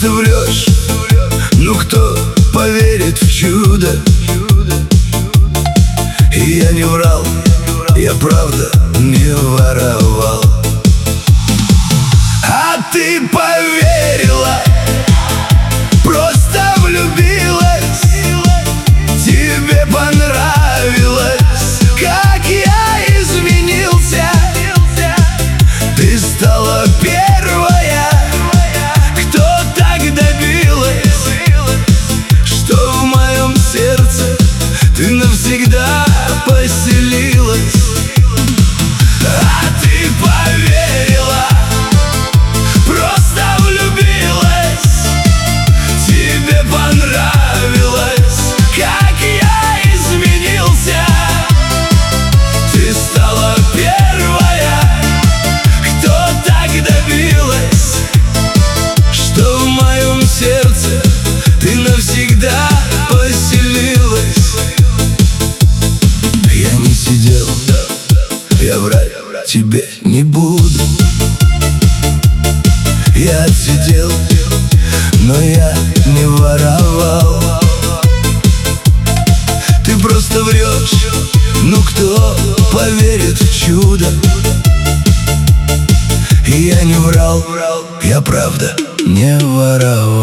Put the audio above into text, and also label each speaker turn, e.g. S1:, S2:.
S1: просто врешь. Ну кто поверит в чудо? И я не врал, я правда не воровал. А ты поверила, просто влюбилась. Тебе понравилось, как я изменился. Ты стала первая, кто так добилась, что в моем сердце ты навсегда поселилась. А ты поверила, просто влюбилась. Тебе понравилось, как я изменился. Ты стала первая, кто так добилась, что в моем сердце ты навсегда поселилась. Я не сидел, я врать тебе не буду. Я отсидел, но я не воровал. Ты просто врешь, ну кто поверит в чудо? И я не врал, я правда не воровал.